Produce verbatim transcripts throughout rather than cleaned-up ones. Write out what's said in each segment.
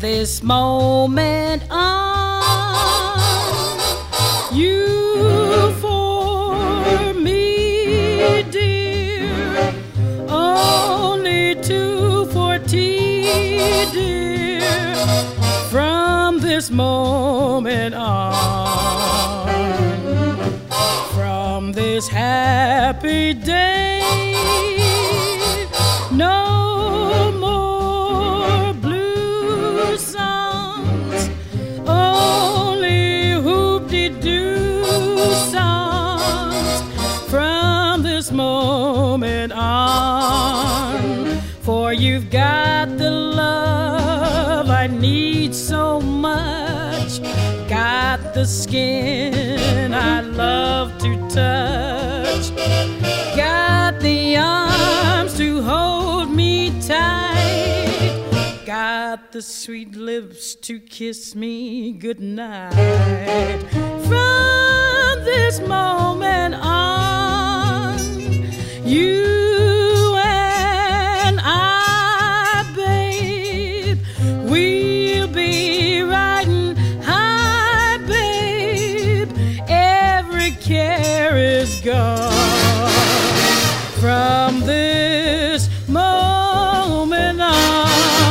this moment on, you for me, dear, only two forty, dear, from this moment on, from this happy day, no more blue songs, only whoop-de-doo songs from this moment on. For you've got the love I need so much, got the skin I love to touch, got the arms to hold me tight, got the sweet lips to kiss me goodnight. From this moment on, you and I, babe, we'll be riding high, babe, every care is gone. From this moment on,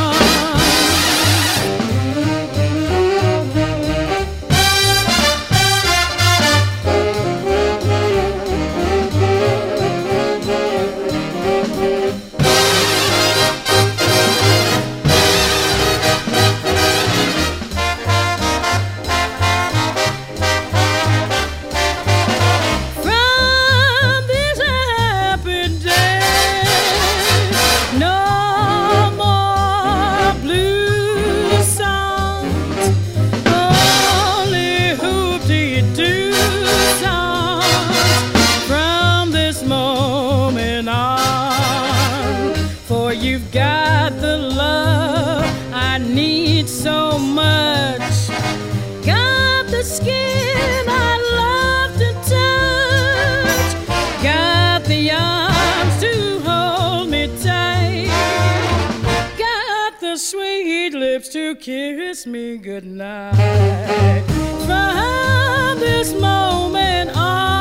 you've got the love I need so much, got the skin I love to touch, got the arms to hold me tight, got the sweet lips to kiss me goodnight. From this moment on,